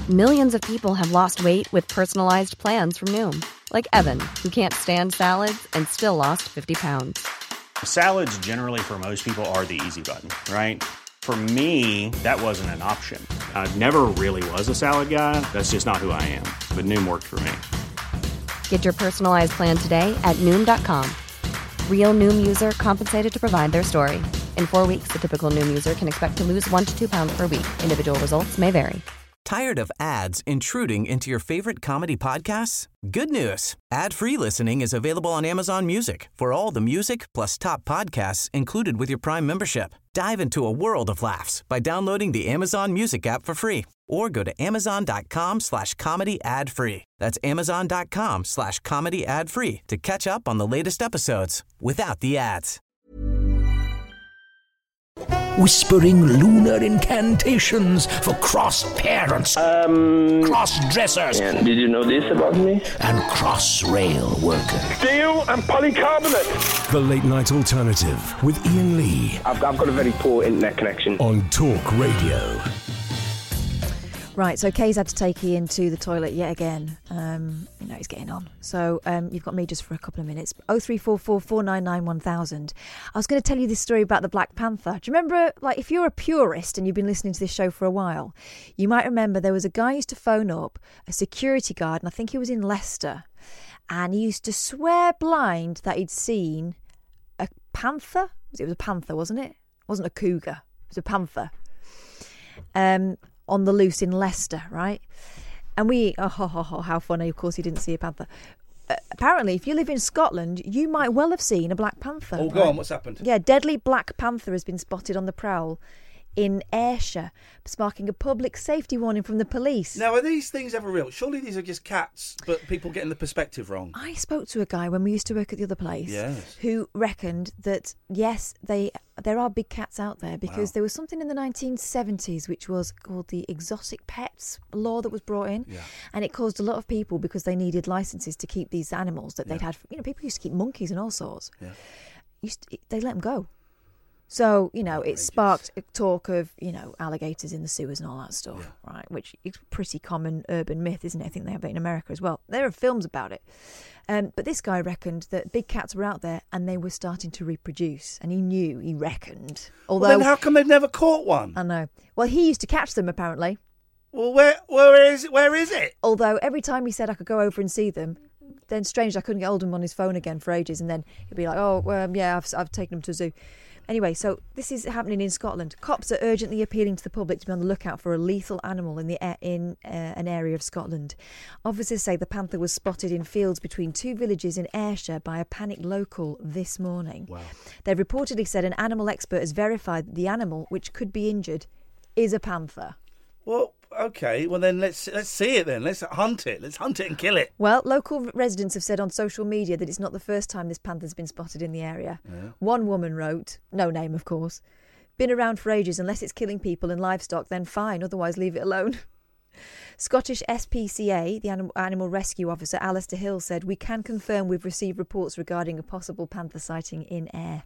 Millions of people have lost weight with personalized plans from Noom. Like Evan, who can't stand salads and still lost 50 pounds. Salads generally for most people are the easy button, right? For me, that wasn't an option. I never really was a salad guy. That's just not who I am. But Noom worked for me. Get your personalized plan today at Noom.com. Real Noom user compensated to provide their story. In 4 weeks, the typical Noom user can expect to lose 1 to 2 pounds per week. Individual results may vary. Tired of ads intruding into your favorite comedy podcasts? Good news. Ad-free listening is available on Amazon Music for all the music plus top podcasts included with your Prime membership. Dive into a world of laughs by downloading the Amazon Music app for free or go to amazon.com/comedy ad-free. That's amazon.com/comedy ad-free to catch up on the latest episodes without the ads. Whispering lunar incantations for cross-parents, cross-dressers, and did you know this about me? and cross-rail workers. Steel and polycarbonate. The Late Night Alternative with Ian Lee I've got a very poor internet connection. on Talk Radio. Right, so Kay's had to take Ian to the toilet yet again. He's getting on. So you've got me just for a couple of minutes. 0344 499 1000. I was going to tell you this story about the Black Panther. Do you remember, if you're a purist and you've been listening to this show for a while, you might remember there was a guy who used to phone up, a security guard, and I think he was in Leicester, and he used to swear blind that he'd seen a panther. It was a panther, wasn't it? It wasn't a cougar. It was a panther. On the loose in Leicester, right? And how funny. Of course, he didn't see a panther. Apparently, if you live in Scotland, you might well have seen a black panther. Oh, go on, what's happened? Yeah, deadly black panther has been spotted on the prowl in Ayrshire, sparking a public safety warning from the police. Now, are these things ever real? Surely these are just cats, but people getting the perspective wrong. I spoke to a guy when we used to work at the other place Yes. who reckoned that, yes, there are big cats out there because Wow. there was something in the 1970s which was called the exotic pets law that was brought in. Yeah. And it caused a lot of people, because they needed licenses to keep these animals that they'd had. People used to keep monkeys and all sorts. Yeah. They let them go. So, it Outrageous. sparked a talk of, alligators in the sewers and all that stuff, right? Which is a pretty common urban myth, isn't it? I think they have that in America as well. There are films about it. But this guy reckoned that big cats were out there and they were starting to reproduce. And he reckoned. Although, Well, then how come they've never caught one? I know. Well, he used to catch them, apparently. Well, where is it? Although every time he said I could go over and see them, then strange, I couldn't get hold of him on his phone again for ages. And then he'd be like, I've taken him to a zoo. Anyway, so this is happening in Scotland. Cops are urgently appealing to the public to be on the lookout for a lethal animal in an area of Scotland. Officers say the panther was spotted in fields between two villages in Ayrshire by a panicked local this morning. Wow. They've reportedly said an animal expert has verified that the animal, which could be injured, is a panther. Well, okay. Well, then let's see it then. Let's hunt it. Let's hunt it and kill it. Well, local residents have said on social media that it's not the first time this panther's been spotted in the area. Yeah. One woman wrote, no name of course, been around for ages, unless it's killing people and livestock, then fine, otherwise leave it alone. Scottish SPCA, the animal rescue officer Alistair Hill, said, we can confirm we've received reports regarding a possible panther sighting in Ayr.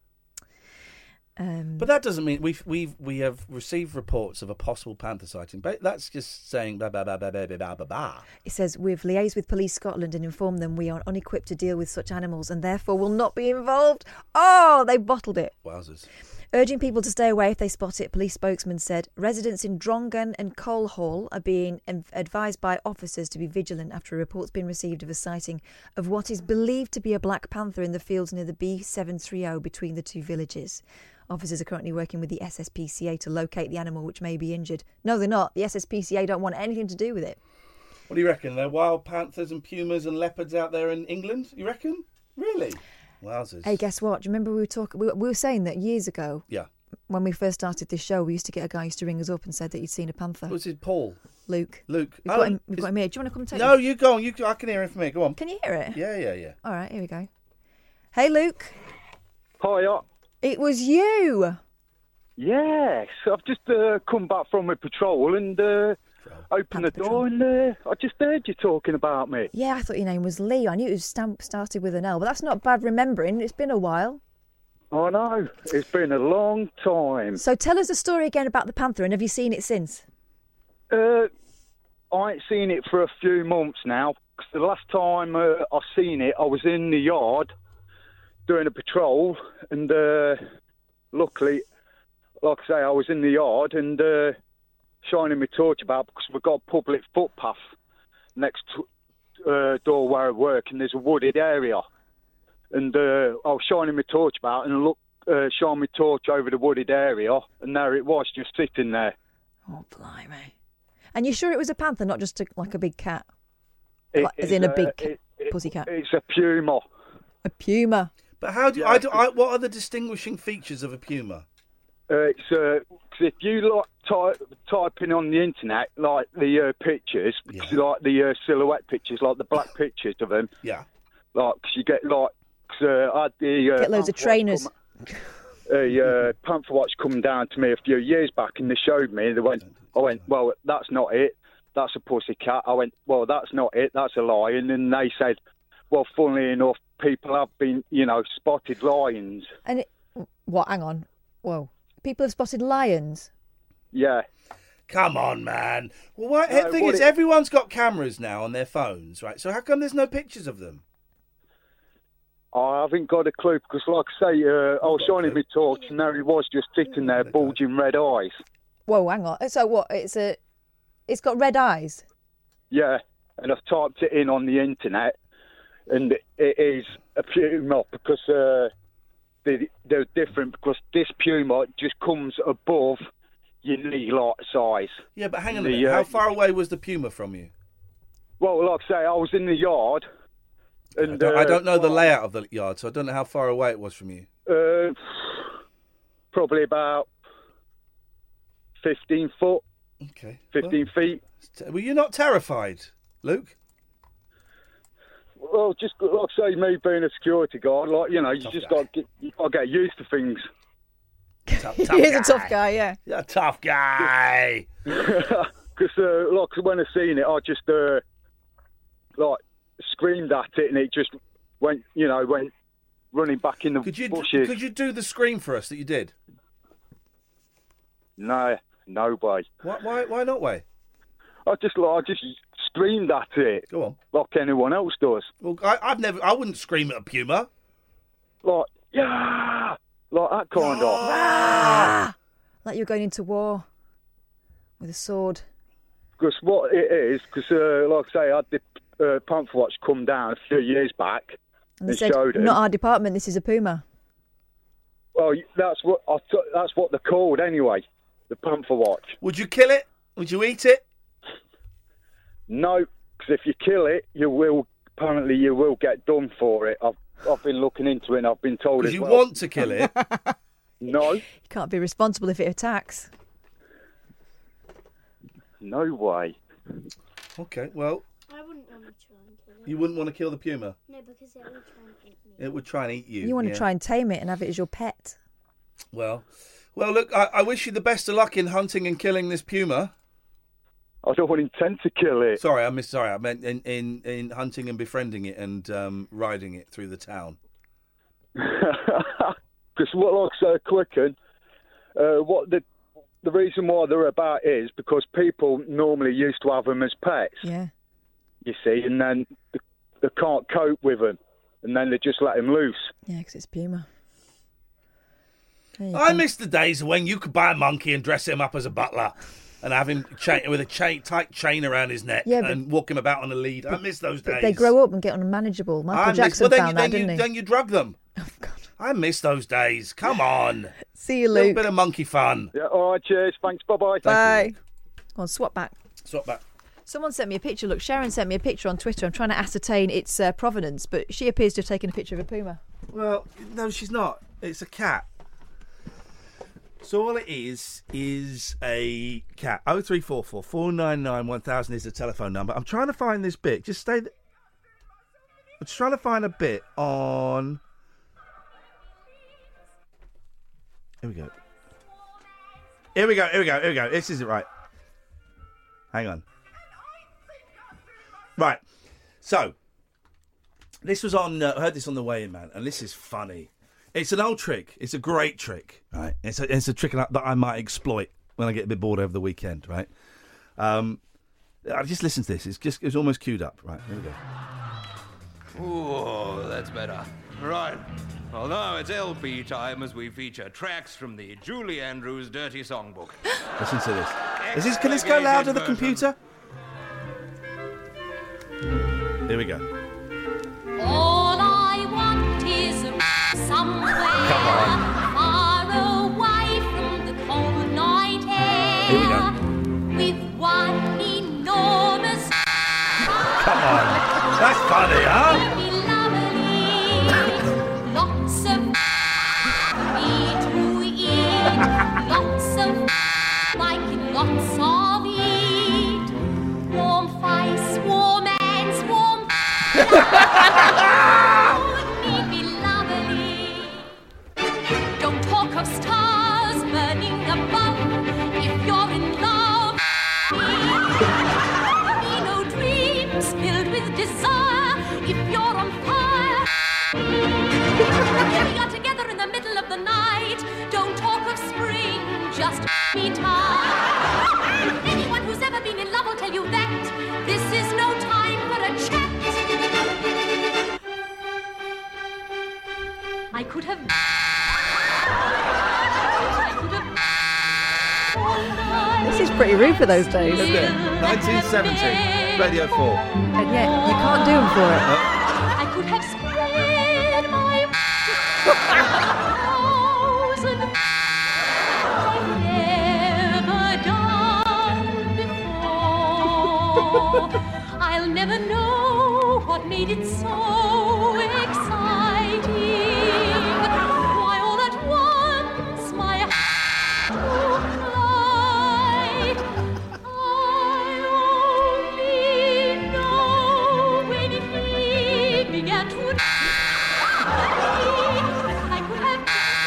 But that doesn't mean we have received reports of a possible panther sighting. But that's just saying blah blah blah blah blah blah blah blah. It says we've liaised with Police Scotland and informed them we are unequipped to deal with such animals and therefore will not be involved. Oh, they bottled it. Wowzers. Urging people to stay away if they spot it, police spokesman said residents in Drongan and Colehall are being advised by officers to be vigilant after a report's been received of a sighting of what is believed to be a black panther in the fields near the B730 between the two villages. Officers are currently working with the SSPCA to locate the animal which may be injured. No, they're not. The SSPCA don't want anything to do with it. What do you reckon? There are wild panthers and pumas and leopards out there in England? You reckon? Really? Wowzers. Hey, guess what? Do you remember we were saying that years ago? Yeah. When we first started this show, we used to get a guy who used to ring us up and said that he'd seen a panther. Was it Paul? Luke. We've got him here. Do you want to come and take No, it? you go on. I can hear him from here. Go on. Can you hear it? Yeah. All right, here we go. Hey, Luke. Hiya. It was you. Yes, I've just come back from a patrol and opened the door and I just heard you talking about me. Yeah, I thought your name was Lee. I knew it was started with an L, but that's not bad remembering. It's been a while. I know, it's been a long time. So tell us a story again about the panther, and have you seen it since? I ain't seen it for a few months now. 'Cause the last time I seen it, I was in the yard doing a patrol, and luckily, like I say, I was in the yard and shining my torch about because we've got a public footpath next door where I work, and there's a wooded area. And I was shining my torch about and shine my torch over the wooded area, and there it was, just sitting there. Oh, blimey. And you sure it was a panther, not just like a big cat? As in a big pussy cat? It's a puma. A puma. But how do what are the distinguishing features of a puma? It's 'cause if you type in on the internet like the pictures, like the silhouette pictures, like the black pictures of them. Yeah. Like 'cause you get like, 'cause I had the get loads of trainers. Panther Watch come down to me a few years back, and they showed me. I went, well, that's not it. That's a pussy cat. I went, well, that's not it. That's a lion. And they said, well, funnily enough, people have been, spotted lions. And what? Hang on. Whoa. People have spotted lions? Yeah. Come on, man. Well, the thing is, everyone's got cameras now on their phones, right? So how come there's no pictures of them? I haven't got a clue, because like I say, I was shining my torch, and there he was, just sitting there, bulging red eyes. Whoa, hang on. So what? It's got red eyes? Yeah, and I've typed it in on the internet, and it is a puma, because they're different, because this puma just comes above your knee-like size. Yeah, but hang on a minute. How far away was the puma from you? Well, like I say, I was in the yard. And I don't know the layout of the yard, so I don't know how far away it was from you. Probably about 15 foot. Okay. 15 feet. Were you not terrified, Luke? Well, just like I say, me being a security guard, you just got to get used to things. Tough He's a tough guy, yeah. You're a tough guy. Because when I seen it, I just screamed at it, and it just went running back in the bushes. Could you do the scream for us that you did? No way. Why not way? I just screamed at it. Go on. Like anyone else does. Well, I wouldn't scream at a puma. Like, yeah! Like that kind of. Ah! Like you're going into war with a sword. Because what it is, like I say, I had the Panther Watch come down a few years back and they said, showed him. Not our department, this is a puma. Well, that's what they're called anyway, the Panther Watch. Would you kill it? Would you eat it? No, because if you kill it, you will get done for it. I've been looking into it, and I've been told as well. You want to kill it? No. You can't be responsible if it attacks. No way. Okay, well. I wouldn't want to try and kill it. You wouldn't want to kill the puma? No, because it would try and eat me. It would try and eat you. You want to try and tame it and have it as your pet. Well, look, I wish you the best of luck in hunting and killing this puma. I don't intend to kill it. Sorry, I meant in hunting and befriending it and riding it through the town. Because what, like I say, Quicken, what the reason why they're about is because people normally used to have them as pets. Yeah. You see, and then they can't cope with them, and then they just let them loose. Yeah, because it's puma. I miss the days when you could buy a monkey and dress him up as a butler. And have him with a tight chain around his neck and walk him about on a lead. I miss those days. They grow up and get unmanageable. Michael Jackson found that, didn't he? Then you drug them. Oh, God. I miss those days. Come on. See you, Luke. A little bit of monkey fun. Yeah, all right, cheers. Thanks, bye-bye. Bye. Go on, swap back. Swap back. Someone sent me a picture. Look, Sharon sent me a picture on Twitter. I'm trying to ascertain its provenance, but she appears to have taken a picture of a puma. Well, no, she's not. It's a cat. So all it is a cat. 0344 499 1000 is the telephone number. I'm trying to find this bit. Just stay. I'm just trying to find a bit on. Here we go. This is it, right? Hang on. Right. So this was on. I heard this on the way in, man, and this is funny. It's an old trick. It's a great trick, right? It's a trick that I might exploit when I get a bit bored over the weekend, right? Just listen to this. It's almost queued up. Right, here we go. Oh, that's better. Right. Well, now it's LP time as we feature tracks from the Julie Andrews Dirty Songbook. Listen to this. Can this go louder, the computer? Here we go. All I want is somewhere far away from the cold night air. Here we go. With one enormous. Come on. That's funny, huh? Lots of me to eat. Lots of like lots of eat. Warm face, warm hands, warm. Wouldn't it be lovely? Don't talk of stars burning above. If you're in love, be no dreams filled with desire. If you're on fire, here we are together in the middle of the night. Don't talk of spring, just be tight. Anyone who's ever been in love will tell you that this is no time for a chat. I could have. This is pretty rude for those days. Isn't it? 1970, Radio 4. And yet, you can't do them for it. I could have spread my thousand I've never done before. I'll never know what made it so exciting. Why all at once my heart to fly. I only know when he began to. I could have.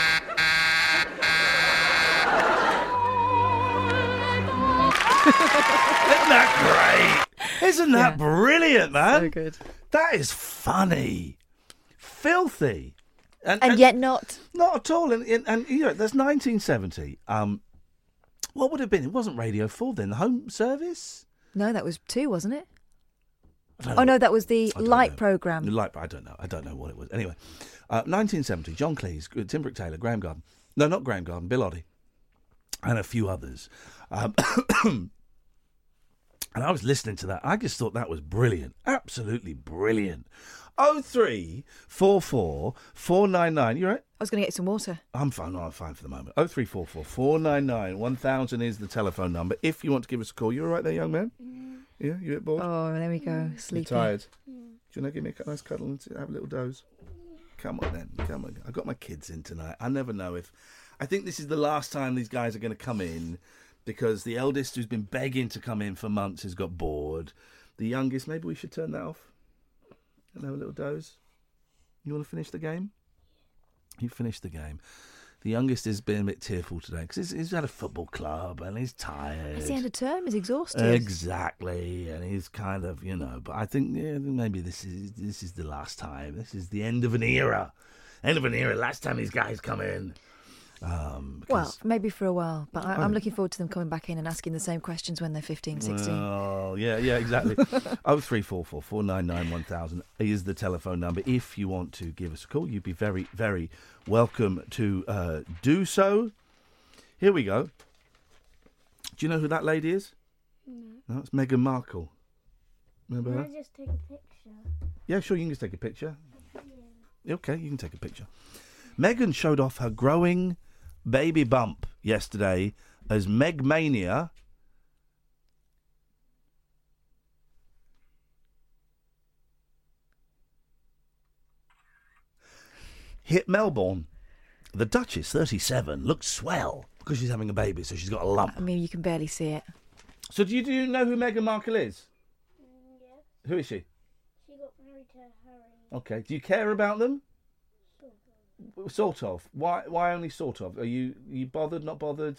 Isn't that great? Isn't that brilliant, man? So good. That is funny. Filthy. And yet not. Not at all. And you know, that's 1970. What would it have been? It wasn't Radio 4 then. The Home Service? No, that was 2, wasn't it? Oh, no, that was the Light programme. The Light, I don't know. I don't know what it was. Anyway, 1970, John Cleese, Tim Brooke-Taylor, Graham Garden. No, not Graham Garden, Bill Oddie. And a few others. And I was listening to that. I just thought that was brilliant. Absolutely brilliant. 0344 499. You right? I was going to get some water. I'm fine. No, I'm fine for the moment. 0344 499 1000 is the telephone number. If you want to give us a call. You all right there, young man? Yeah, you a bit bored? Oh, there we go. Sleepy. You tired? Do you want to give me a nice cuddle and have a little doze? Come on then. Come on. I got my kids in tonight. I never know if... I think this is the last time these guys are going to come in, because the eldest, who's been begging to come in for months, has got bored. The youngest, maybe we should turn that off and have a little doze. You want to finish the game? You finish the game. The youngest has been a bit tearful today because he's at a football club and he's tired. It's the end of term. He's exhausted. Exactly, and he's kind of, but I think maybe this is the last time. This is the end of an era. End of an era. Last time these guys come in. Well, maybe for a while, but I'm looking forward to them coming back in and asking the same questions when they're 15, 16. Oh, yeah, exactly. 0344 499 1000 is the telephone number. If you want to give us a call, you'd be very, very welcome to do so. Here we go. Do you know who that lady is? No, it's Meghan Markle. Remember her? Can I just take a picture? Yeah, sure, you can just take a picture. Yeah. Okay, you can take a picture. Meghan showed off her growing baby bump yesterday as Megmania hit Melbourne. The Duchess, 37, looks swell because she's having a baby, so she's got a lump. I mean, you can barely see it. So do you know who Meghan Markle is? Yeah. Who is she? She got married to Harry. Okay. Do you care about them? Sort of. Why only sort of? Are you bothered, not bothered?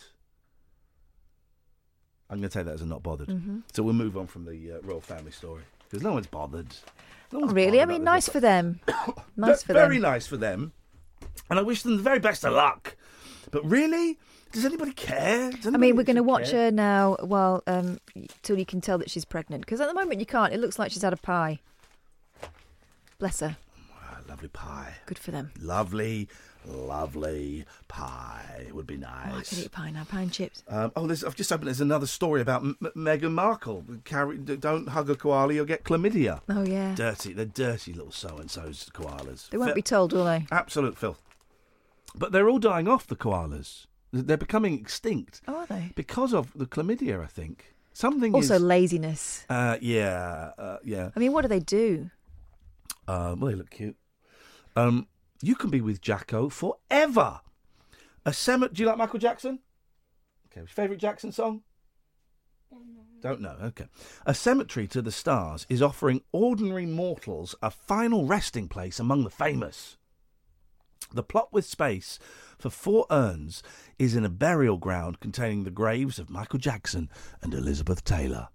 I'm going to take that as a not bothered. Mm-hmm. So we'll move on from the royal family story because no one's bothered. Really? I mean, nice for them. Very nice for them. And I wish them the very best of luck. But really, Does anybody care? I mean, we're going to watch her now till you can tell that she's pregnant. Because at the moment you can't. It looks like she's had a pie. Bless her. Wow, lovely pie. Good for them. Lovely pie. It would be nice. Oh, I could eat pie now. Pie and chips. I've just opened. There's another story about Meghan Markle. Don't hug a koala, you'll get chlamydia. Oh yeah. They're dirty little so-and-so's koalas. They won't be told, will they? Absolute filth. But they're all dying off, the koalas. They're becoming extinct. Oh, are they? Because of the chlamydia, I think. Also laziness. Yeah. I mean, what do they do? Well, they look cute. You can be with Jacko forever. Do you like Michael Jackson? Okay, what's your favourite Jackson song? Don't know. Okay. A cemetery to the stars is offering ordinary mortals a final resting place among the famous. The plot with space for 4 urns is in a burial ground containing the graves of Michael Jackson and Elizabeth Taylor.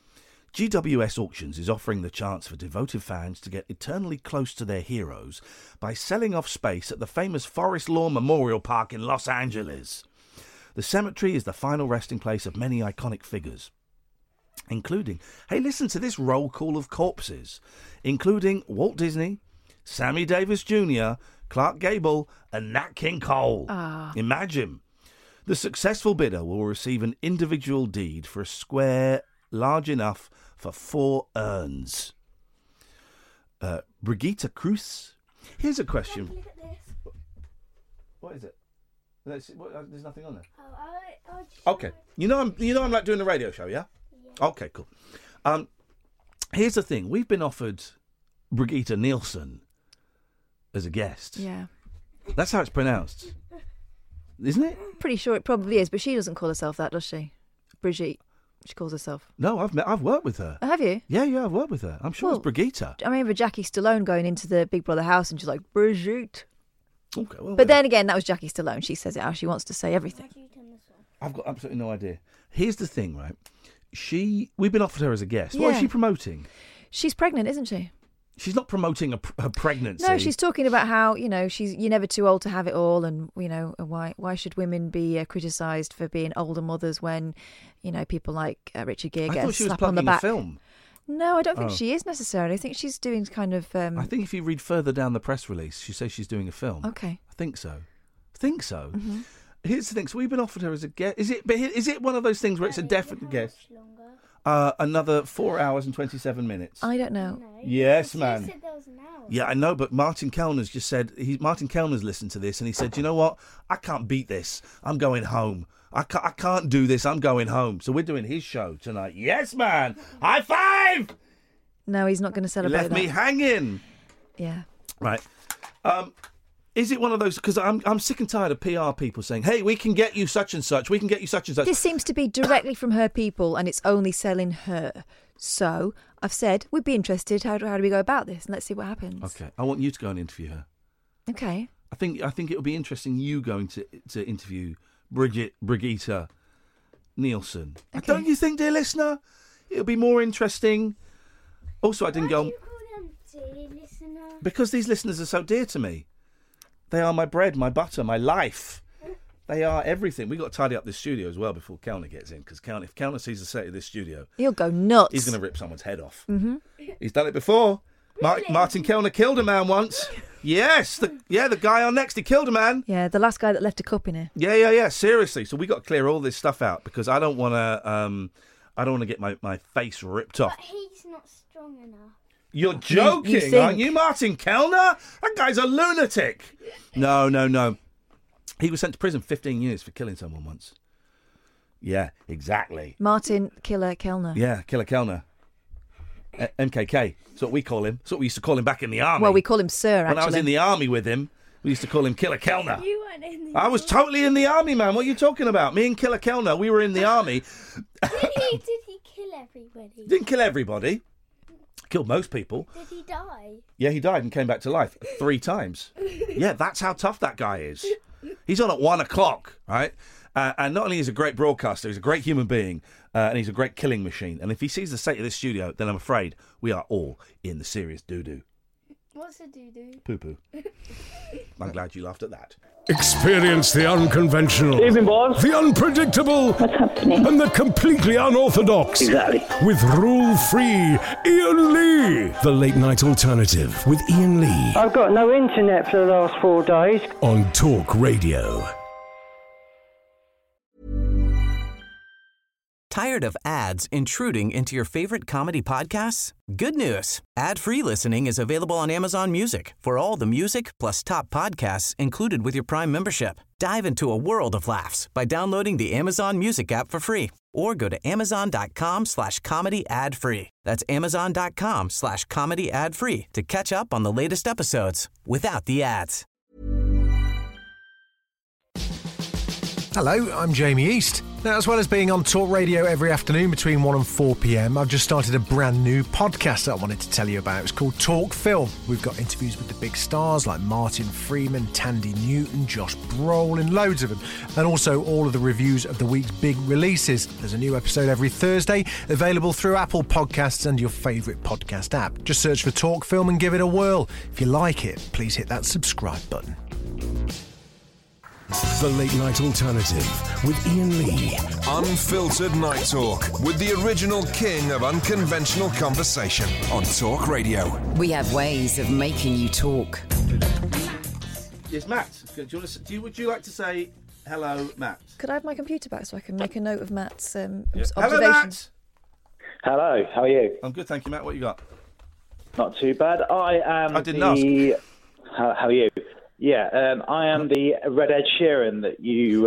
GWS Auctions is offering the chance for devoted fans to get eternally close to their heroes by selling off space at the famous Forest Lawn Memorial Park in Los Angeles. The cemetery is the final resting place of many iconic figures, including, hey, listen to this roll call of corpses, including Walt Disney, Sammy Davis Jr., Clark Gable and Nat King Cole. Imagine. The successful bidder will receive an individual deed for a square large enough for 4 urns. Brigitte Cruz. Here's a question. Look at this. What is it? There's nothing on there. I'll just Okay. You know I'm like doing a radio show, yeah? Okay, cool. Here's the thing. We've been offered Brigitte Nielsen as a guest. Yeah. That's how it's pronounced. Isn't it? Pretty sure it probably is, but she doesn't call herself that, does she? Brigitte. She calls herself. No, I've worked with her. Oh, have you? Yeah, I've worked with her. I'm sure it's Brigitte. I remember Jackie Stallone going into the Big Brother house and she's like, Brigitte. Okay, well, but then again, that was Jackie Stallone. She says it how she wants to say everything. I've got absolutely no idea. Here's the thing, right? We've been offered her as a guest. Yeah. What is she promoting? She's pregnant, isn't she? She's not promoting her pregnancy. No, she's talking about how, you're never too old to have it all, and, why should women be criticised for being older mothers when, people like Richard Gere get a slap on the back. I thought she was plugging the film. No, I don't think she is necessarily. I think she's doing kind of... I think if you read further down the press release, she says she's doing a film. Okay. I think so. Mm-hmm. Here's the thing. So we've been offered her as a guest. Is it one of those things where it's a definite guest? Another 4 hours and 27 minutes. I don't know. Yes, man. Said there was an hour. Yeah, I know, but Martin Kellner's just said... Martin Kellner's listened to this and he said, you know what? I can't beat this. I'm going home. I can't do this. I'm going home. So we're doing his show tonight. Yes, man. High five! No, he's not going to celebrate Left me hanging. Yeah. Right. Is it one of those... Because I'm sick and tired of PR people saying, hey, we can get you such and such. We can get you such and such. This seems to be directly from her people and it's only selling her. So I've said, we'd be interested. How do we go about this? And let's see what happens. Okay. I want you to go and interview her. Okay. I think it would be interesting you going to interview Brigitte Nielsen. Okay. Don't you think, dear listener? It'll be more interesting. Also, I didn't go... Why do you call them dear listener? Because these listeners are so dear to me. They are my bread, my butter, my life. They are everything. We've got to tidy up this studio as well before Kellner gets in, because if Kellner sees the set of this studio... He'll go nuts. He's going to rip someone's head off. Mm-hmm. He's done it before. Really? Martin Kellner killed a man once. Yes, the guy on Next, he killed a man. Yeah, the last guy that left a cup in here. Yeah, seriously. So we got to clear all this stuff out, because I don't want to get my face ripped off. But he's not strong enough. You're joking, aren't you, Martin Kellner? That guy's a lunatic. No. He was sent to prison 15 years for killing someone once. Yeah, exactly. Martin Killer Kellner. Yeah, Killer Kellner. MKK. That's what we call him. That's what we used to call him back in the army. Well, we call him Sir, actually. When I was in the army with him, we used to call him Killer Kellner. You weren't in the army. I was totally in the army, man. What are you talking about? Me and Killer Kellner, we were in the army. Did he kill everybody? Didn't kill everybody. Killed most people. Did he die? Yeah, he died and came back to life 3 times. Yeah, that's how tough that guy is. He's on at 1 o'clock, right? And not only is he a great broadcaster, he's a great human being, and he's a great killing machine. And if he sees the state of this studio, then I'm afraid we are all in the serious doo-doo. What's a doo-doo? Poo-poo. I'm glad you laughed at that. Experience the unconventional. Evening, boss. The unpredictable. What's happening? And the completely unorthodox. Exactly. With rule-free Ian Lee. The Late Night Alternative with Ian Lee. I've got no internet for the last 4 days. On Talk Radio. Tired of ads intruding into your favorite comedy podcasts? Good news. Ad-free listening is available on Amazon Music for all the music plus top podcasts included with your Prime membership. Dive into a world of laughs by downloading the Amazon Music app for free or go to amazon.com/comedy ad-free. That's amazon.com/comedy ad-free to catch up on the latest episodes without the ads. Hello, I'm Jamie East. Now, as well as being on Talk Radio every afternoon between 1 and 4 p.m, I've just started a brand new podcast that I wanted to tell you about. It's called Talk Film. We've got interviews with the big stars like Martin Freeman, Tandy Newton, Josh Brolin, loads of them, and also all of the reviews of the week's big releases. There's a new episode every Thursday, available through Apple Podcasts and your favourite podcast app. Just search for Talk Film and give it a whirl. If you like it, please hit that subscribe button. The Late Night Alternative with Ian Lee. Unfiltered Night Talk with the original king of unconventional conversation on Talk Radio. We have ways of making you talk. Yes, Matt. Would you like to say hello, Matt? Could I have my computer back so I can make a note of Matt's Hello, observations? Matt. Hello, how are you? I'm good, thank you, Matt. What you got? Not too bad. I didn't ask. How are you? Yeah, I am the Red Ed Sheeran that you...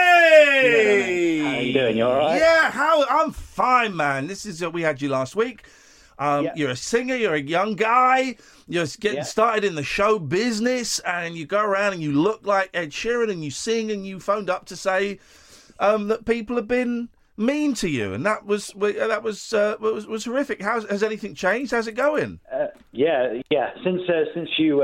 Hey! How are you doing? You all right? Yeah, I'm fine, man. This is we had you last week. You're a singer, you're a young guy, you're getting started in the show business, and you go around and you look like Ed Sheeran and you sing, and you phoned up to say that people have been mean to you, and that was horrific. Has anything changed? How's it going? Yeah. Since you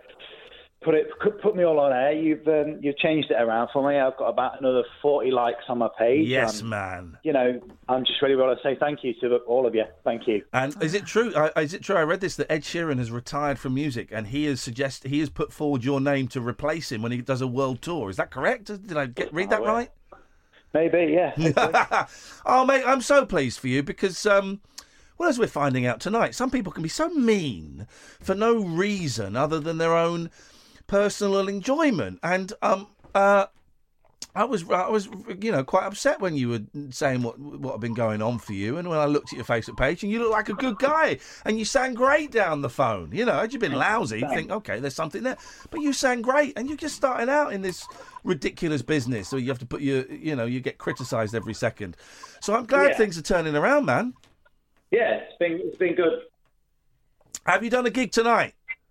put me all on air, you've changed it around for me. I've got about another 40 likes on my page. Yes, man. You know, I'm just really want to say thank you to all of you. Thank you. And is it true? I read this that Ed Sheeran has retired from music, and he has put forward your name to replace him when he does a world tour. Is that correct? Did I read that right? Maybe, yeah. Oh, mate, I'm so pleased for you because, well, as we're finding out tonight, some people can be so mean for no reason other than their own personal enjoyment. And I was quite upset when you were saying what had been going on for you, and when I looked at your Facebook page, and you look like a good guy, and you sang great down the phone. You know, had you been lousy, you'd think, okay, there's something there, but you sang great, and you're just starting out in this ridiculous business, so you have to put you get criticised every second. So I'm glad things are turning around, man. Yeah, it's been good. Have you done a gig tonight?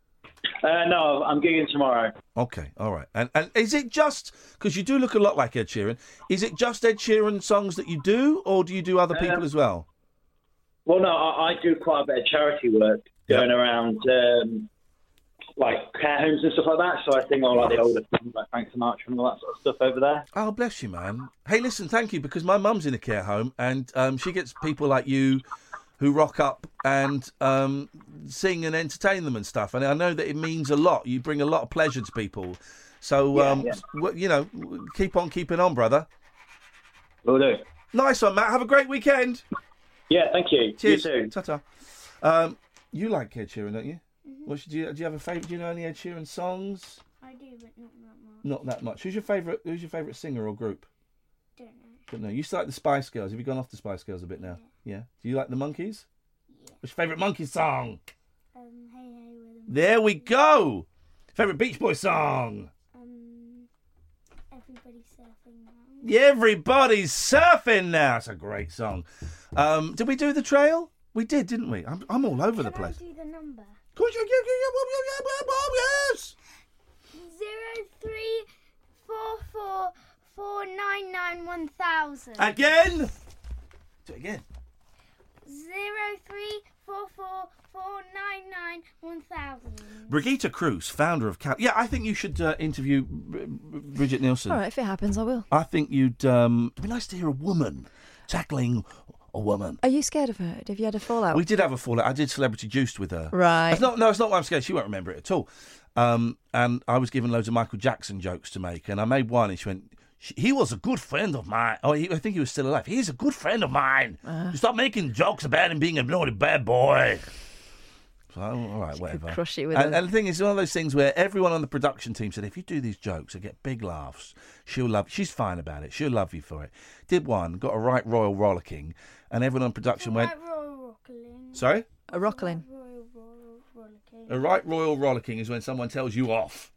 No, I'm gigging tomorrow. Okay, all right. And is it just, because you do look a lot like Ed Sheeran, is it just Ed Sheeran songs that you do, or do you do other people as well? Well, no, I do quite a bit of charity work going around, like care homes and stuff like that, so I sing all like the older things, like Frank Sinatra and all that sort of stuff over there. Oh, bless you, man. Hey, listen, thank you, because my mum's in a care home, and she gets people like you who rock up and sing and entertain them and stuff. And I know that it means a lot. You bring a lot of pleasure to people. So, keep on keeping on, brother. Will do. Nice one, Matt. Have a great weekend. Yeah, thank you. Cheers. You too. Ta-ta. You like Ed Sheeran, don't you? Mm-hmm. Do you have a favourite? Do you know any Ed Sheeran songs? I do, but not that much. Not that much. Who's your favourite singer or group? Don't know. You used to like the Spice Girls. Have you gone off the Spice Girls a bit now? Yeah. Do you like the Monkees? Yeah. What's your favourite Monkey song? Hey Hey. There we go. Favourite Beach Boys song? Everybody's Surfing Now. Yeah, Everybody's Surfing Now. It's a great song. Did we do the trail? We did, didn't we? I'm all over the place. Can I do the number? Of course you yes. 03444991000. Again. Do it again. 03444991000. Brigitte Cruz, founder of Cat. Yeah, I think you should interview Bridget Nielsen. All right, if it happens, I will. I think it'd be nice to hear a woman tackling a woman. Are you scared of her? Have you had a fallout? We did have a fallout. I did Celebrity Juiced with her. Right. It's not why I'm scared. She won't remember it at all. And I was given loads of Michael Jackson jokes to make, and I made one, and she went, he was a good friend of mine. Oh, I think he was still alive. He's a good friend of mine. You stop making jokes about him being a naughty bad boy. So, all right, whatever. Crush it with and the thing is, it's one of those things where everyone on the production team said, if you do these jokes, I get big laughs. She'll love. She's fine about it. She'll love you for it. Did one, got a right royal rollicking, and everyone on production went. Sorry? A rockling. A right royal rollicking is when someone tells you off.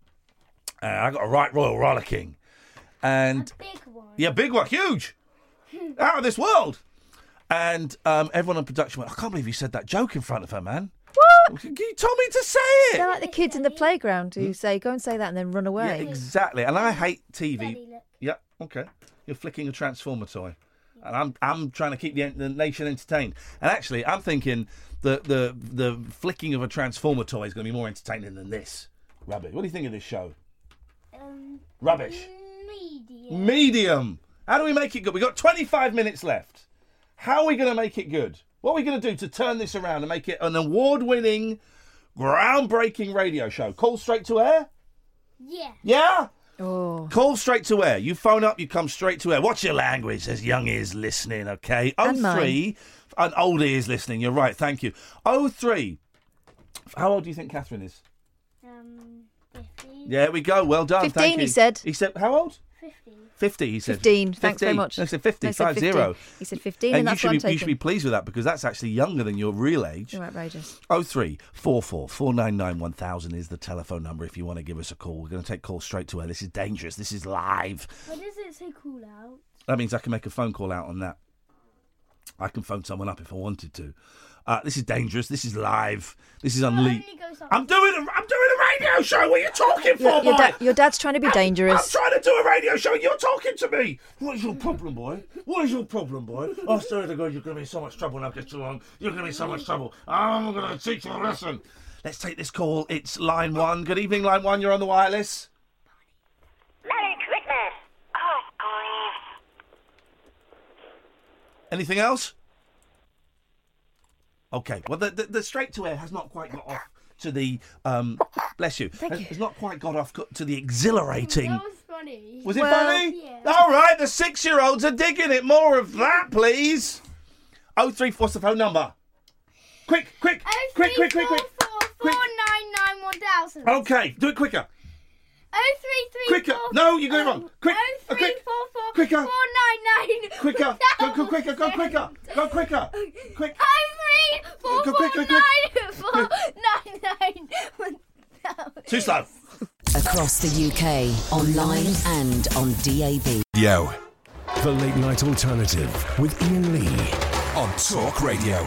I got a right royal rollicking, and Big one. yeah, big one, huge, out of this world. And everyone on production went, I can't believe you said that joke in front of her, man. What? You told me to say it. They're like the kids in the playground who say, go and say that and then run away. Yeah, exactly. And I hate TV. Yeah, okay. You're flicking a Transformer toy. And I'm trying to keep the nation entertained. And actually, I'm thinking the flicking of a Transformer toy is going to be more entertaining than this. Rubbish. What do you think of this show? Rubbish. Medium. How do we make it good? We've got 25 minutes left. How are we going to make it good? What are we going to do to turn this around and make it an award-winning, groundbreaking radio show? Call straight to air? Yeah. Yeah? Oh. Call straight to air. You phone up, you come straight to air. What's your language? There's young ears listening, okay? And 03, and old ears listening. You're right, thank you. 03. How old do you think Catherine is? 15. There we go. Well done. 15, thank you. he said. He said, how old? 50. 50, he said. 15. Thanks very much. No, he said 50, No, he said 50. 15. He said 15, and that's what I'm you should taking. be pleased with that because that's actually younger than your real age. You're outrageous. 03 44 499 1000 is the telephone number if you want to give us a call. We're going to take calls straight to air. This is dangerous. This is live. What does it say call out? That means I can make a phone call out on that. I can phone someone up if I wanted to. This is dangerous. This is live. This is unleashed. I'm doing a radio show. What are you talking for, boy? Your dad's trying to be dangerous. I'm trying to do a radio show. You're talking to me. What is your problem, boy? What is your problem, boy? I swear to God, you're going to be in so much trouble now. Get too long. You're going to be in so much trouble. I'm going to teach you a lesson. Let's take this call. It's line 1. Good evening, line 1. You're on the wireless. Merry Christmas. Anything else? Okay. Well, the straight to air has not quite got off to the bless you. Has not quite got off to the exhilarating. That was funny. Was it funny? Yeah. All right. The 6-year-olds are digging it. More of that, please. 03. What's the phone number? Quick. 499 1000. Okay. Do it quicker. 0334. Quicker. No, you got it wrong. Quick. 0344 Quicker. 499. Quicker. Go quicker. Go quicker. Go quicker. Quick. 044499. Too slow. Across the UK, online and on DAB. Yo. The Late Night Alternative with Ian Lee. On Talk Radio.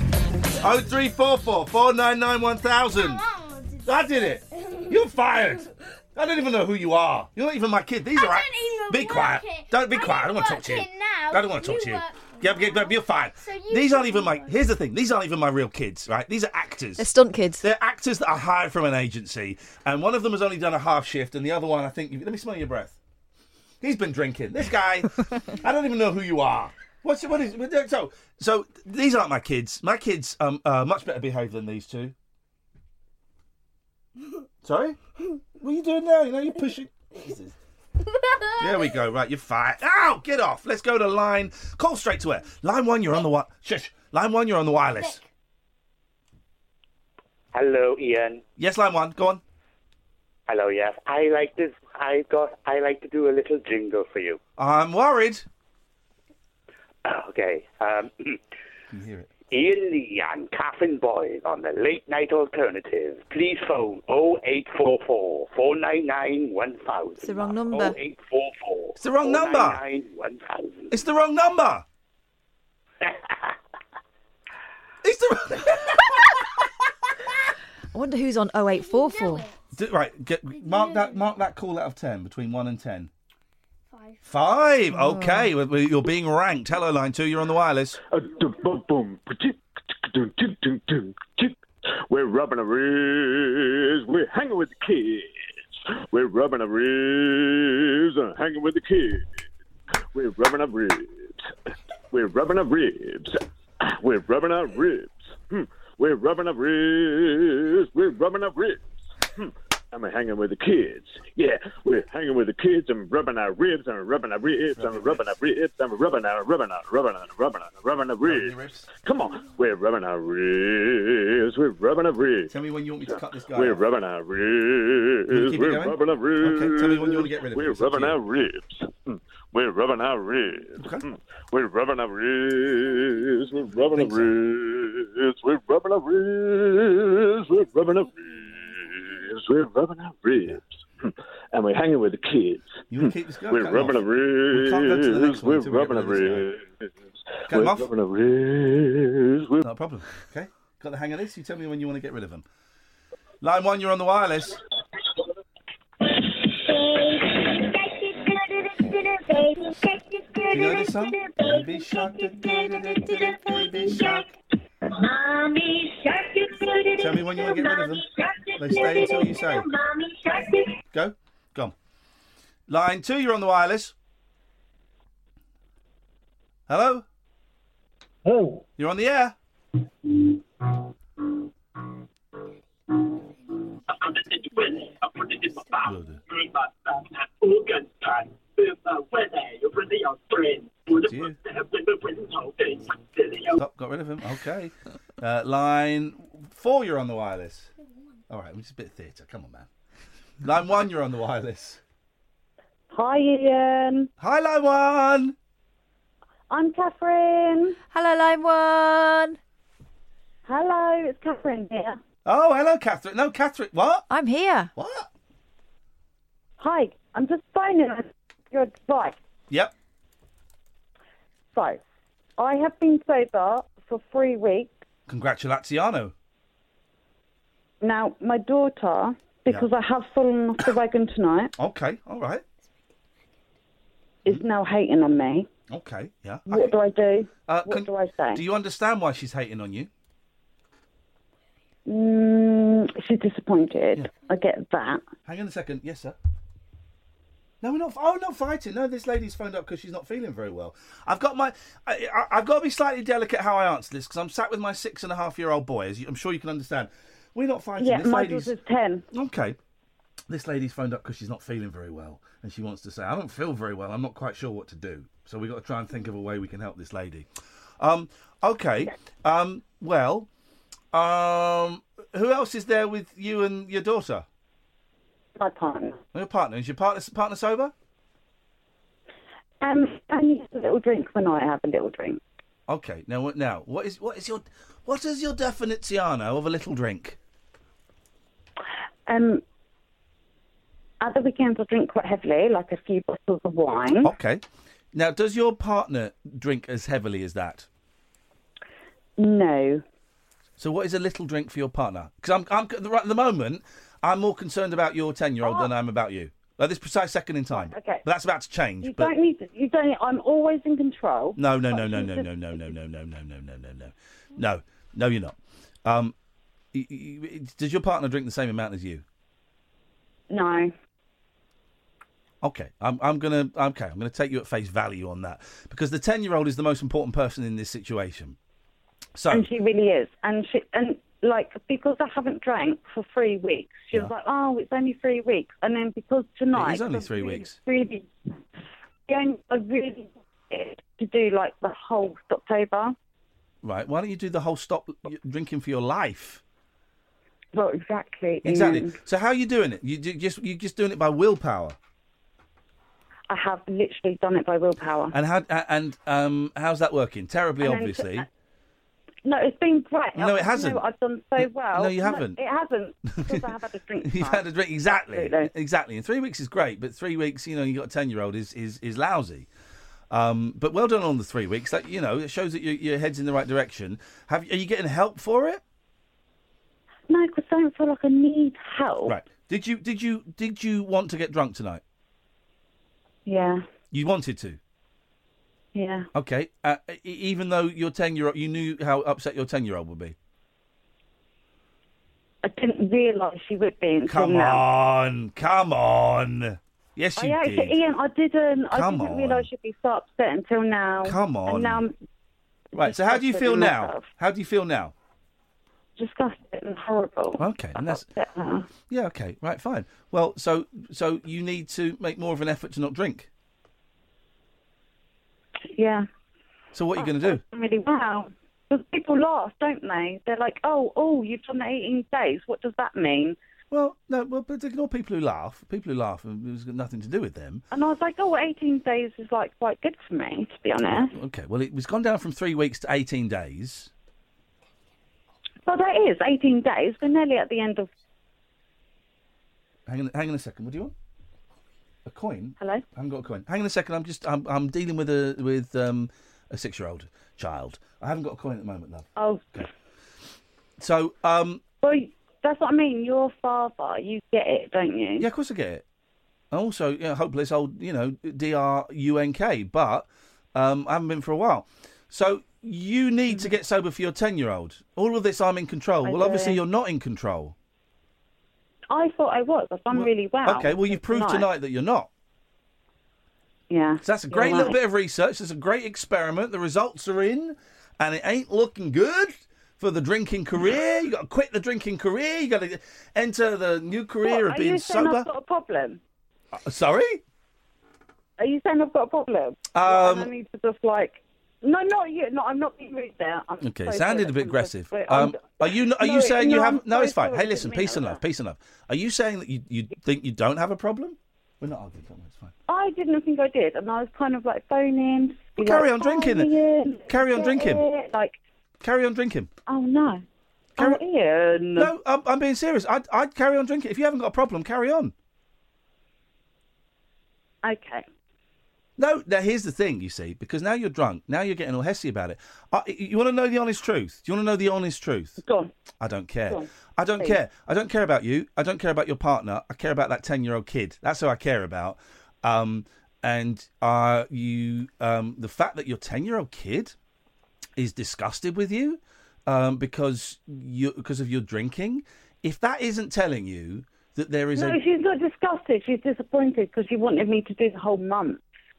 0344 499 1000. I did it. You're fired. I don't even know who you are. You're not even my kid. These are. Be quiet. Don't be quiet. I don't want to talk to you. I don't want to talk to you. Yeah, you're fine. These aren't even my. Here's the thing. These aren't even my real kids, right? These are actors. They're stunt kids. They're actors that I hired from an agency, and one of them has only done a half shift, and the other one, I think. Let me smell your breath. He's been drinking. This guy. I don't even know who you are. What is? So these aren't my kids. My kids are much better behaved than these two. Sorry? What are you doing now? You know, you're pushing. Jesus. There we go. Right, you're fired. Ow! Get off. Let's go to line. Call straight to air. Line 1, you're on the Shush. Line 1, you're on the wireless. Hello, Ian. Yes, line 1. Go on. Hello, yes. I like to do a little jingle for you. I'm worried. Okay. Can you hear it? Ian Lee and Catherine Boyd on the Late Night Alternative. Please phone 0844 499 1000. It's the wrong number. 0844 It's the wrong number. 1000. It's the wrong number. It's the wrong. I wonder who's on 0844. Right, mark that call out of 10 between 1 and 10. 5. Okay, you're being ranked. Hello, line 2. You're on the wireless. We're rubbing our ribs. We're hanging with the kids. We're rubbing our ribs and hanging with the kids. We're rubbing our ribs. We're We're rubbing our ribs. We're rubbing our ribs. We're rubbing our ribs. We're rubbing our ribs. And we're hanging with the kids. Yeah, we're hanging with the kids and rubbing our ribs and rubbing our ribs and rubbing our ribs and rubbing our ribs. Come on, we're rubbing our ribs. We're rubbing our ribs. Tell me when you want me to cut this guy. We're off. rubbing our ribs. We're rubbing our ribs. Okay, tell me when you want to get rid of We're it. It's up to rubbing you. our ribs. We're rubbing our ribs. We're rubbing our ribs. We're rubbing our ribs. We're rubbing our ribs. We're rubbing our ribs. We're rubbing our ribs. And we're hanging with the kids. You want to keep this going? We're rubbing our We can't go to the ribs. next one We're until we get rubbing our rid of ribs. Cut him We're off. rubbing our ribs. Not a problem. Okay, got the hang of this. You tell me when you want to get rid of them. Line 1, you're on the wireless. Do you know this song? Baby shark, baby shark. Mommy shark. Tell me when you want to get rid of them. They stay until you say. Go. Go on. Line 2, you're on the wireless. Hello? Oh. You're on the air. Stop, got rid of him. Okay. Line 4, you're on the wireless. All right, just a bit of theatre. Come on, man. Line 1, you're on the wireless. Hi, Ian. Hi, Line 1. I'm Catherine. Hello, Line 1. Hello, it's Catherine here. Oh, hello, Catherine. No, Catherine. What? I'm here. What? Hi, I'm just phoning your advice. Yep. So, I have been sober for 3 weeks. Congratulatiano. Now, my daughter, because I have fallen off the wagon tonight, Okay, all right. is now hating on me. Okay, yeah. What do I do? What do I say? Do you understand why she's hating on you? She's disappointed. I get that. Hang on a second. Yes, sir. No, we're not. Oh, not fighting. No, this lady's phoned up because she's not feeling very well. I've got I've got to be slightly delicate how I answer this because I'm sat with my 6.5-year-old boy. As I'm sure you can understand. We're not fighting. Yeah, this my lady's daughter's 10. Okay. This lady's phoned up because she's not feeling very well, and she wants to say, "I don't feel very well. I'm not quite sure what to do." So we've got to try and think of a way we can help this lady. Okay. Well. Who else is there with you and your daughter? My partner. Your partner. Is your partner sober? I need a little drink when I have a little drink. Okay. Now, what is your definizione of a little drink? At the weekends, I drink quite heavily, like a few bottles of wine. Okay. Now, does your partner drink as heavily as that? No. So, what is a little drink for your partner? Because right at the moment, I'm more concerned about your 10-year-old than I'm about you. At this precise second in time. Okay. But that's about to change. You don't need to. You don't. I'm always in control. No, you're not. Does your partner drink the same amount as you? No. Okay, I'm gonna take you at face value on that because the 10-year-old is the most important person in this situation. So, and she really is, and because I haven't drank for 3 weeks, she was like, "Oh, it's only 3 weeks," and then because tonight it is only 3 weeks. I really wanted to do like the whole Stoptober. Right? Why don't you do the whole stop drinking for your life? Well, exactly. Exactly. Ian. So how are you doing it? You just doing it by willpower? I have literally done it by willpower. And how's that working? Terribly, obviously. No, it's been great. No, it hasn't. I've done so well. No, you haven't. It hasn't because I have had a drink. You've had a drink, exactly. Exactly. And 3 weeks is great, but 3 weeks, you got a 10-year-old is lousy. But well done on the 3 weeks. That it shows that your head's in the right direction. Are you getting help for it? No, because I don't feel like I need help. Right. Did you want to get drunk tonight? Yeah. You wanted to? Yeah. Okay. Even though your 10-year-old, you knew how upset your 10-year-old would be. I didn't realise she would be until Come now. Come on. Yes, you did. Ian, I didn't. Come I didn't realise she'd be so upset until now. Come on. And now I'm Right. So how do you feel now? How do you feel now? Disgusting and horrible. Okay, and that's yeah. Okay, right, fine. Well, so you need to make more of an effort to not drink. Yeah. So what are you going to do? Really well. Because people laugh, don't they? They're like, oh, you've done the 18 days. What does that mean? Well, no, but ignore people who laugh. People who laugh, it's got nothing to do with them. And I was like, 18 days is like quite good for me, to be honest. Okay, well, it was gone down from 3 weeks to 18 days. Well, that is 18 days. We're nearly at the end of. Hang on a second. What do you want? A coin? Hello? I haven't got a coin. Hang on a second. I'm dealing with a 6-year-old child. I haven't got a coin at the moment, love. Oh. Okay. So Well, that's what I mean. You're a father. You get it, don't you? Yeah, of course I get it. And also, hopeless old, DRUNK, but I haven't been for a while. So you need to get sober for your 10-year-old. All of this, I'm in control. Well, obviously, you're not in control. I thought I was. I've done really well. Okay, well, you've proved tonight that you're not. Yeah. So that's a great little bit of research. It's a great experiment. The results are in, and it ain't looking good for the drinking career. You got to quit the drinking career. You got to enter the new career of being sober. Are you saying I've got a problem? Sorry? Are you saying I've got a problem? I need to just No, not you. No, I'm not being rude there. Okay, sounded a bit aggressive. Are you saying you have? No, it's fine. Hey, listen, peace and love, peace and love. Are you saying that you think you don't have a problem? We're not arguing. It's fine. I didn't think I did, and I was kind of like phoning. Well, carry on drinking then. Carry on drinking. Carry on drinking. Oh no. Ian. No, I'm being serious. I'd carry on drinking. If you haven't got a problem, carry on. Okay. No, now here's the thing, you see, because now you're drunk, now you're getting all hessy about it. You want to know the honest truth? Do you want to know the honest truth? Go on. I don't care. Go on. I don't care. I don't care about you. I don't care about your partner. I care about that 10-year-old kid. That's who I care about. The fact that your 10-year-old kid is disgusted with you because of your drinking, if that isn't telling you that there is No, she's not disgusted. She's disappointed because she wanted me to do the whole month.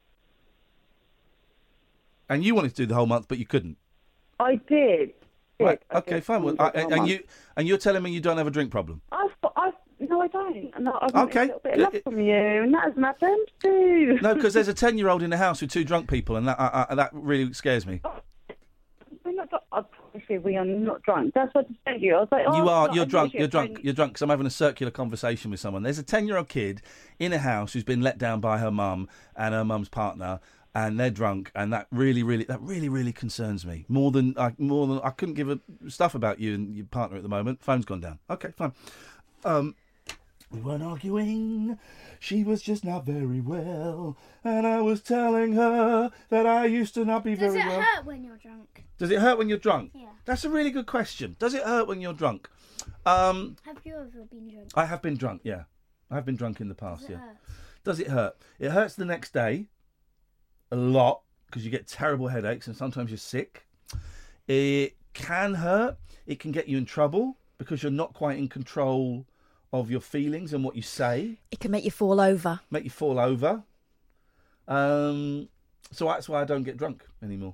And you wanted to do the whole month, but you couldn't. I did. Right. Okay. Fine. Well, and you're telling me you don't have a drink problem. No, I don't. No, I've got a little bit of love from you, and that hasn't happened too. No, because there's a 10-year-old in the house with 2 drunk people, and that really scares me. We're not. Obviously, we are not drunk. That's what I said to you. I was like, You're drunk. You're drunk. Because I'm having a circular conversation with someone. There's a 10-year-old kid in a house who's been let down by her mum and her mum's partner. And they're drunk, and that really concerns me more than I couldn't give a stuff about you and your partner at the moment. Phone's gone down. Okay, fine. We weren't arguing. She was just not very well, and I was telling her that I used to not be very well. Does it hurt when you're drunk? Does it hurt when you're drunk? Yeah. That's a really good question. Does it hurt when you're drunk? Have you ever been drunk? I have been drunk. Yeah, I have been drunk in the past. Does it hurt? Does it hurt? It hurts the next day. A lot, because you get terrible headaches and sometimes you're sick. It can hurt. It can get you in trouble because you're not quite in control of your feelings and what you say. It can make you fall over. So that's why I don't get drunk anymore.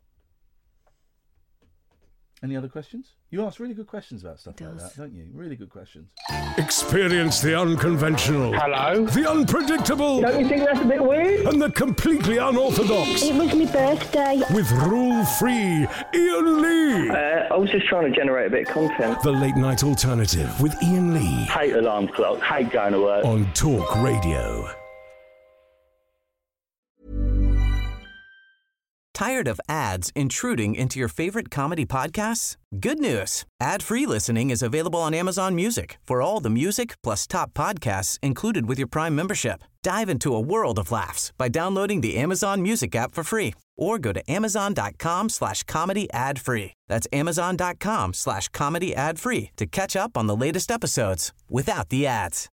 Any other questions? You ask really good questions about stuff like that, don't you? Really good questions. Experience the unconventional. Hello? The unpredictable. Don't you think that's a bit weird? And the completely unorthodox. It was my birthday. With rule-free Ian Lee. I was just trying to generate a bit of content. The Late Night Alternative with Ian Lee. Hate alarm clocks, hate going to work. On Talk Radio. Tired of ads intruding into your favorite comedy podcasts? Good news. Ad-free listening is available on Amazon Music for all the music plus top podcasts included with your Prime membership. Dive into a world of laughs by downloading the Amazon Music app for free or go to amazon.com/comedy ad-free. That's amazon.com/comedy ad-free to catch up on the latest episodes without the ads.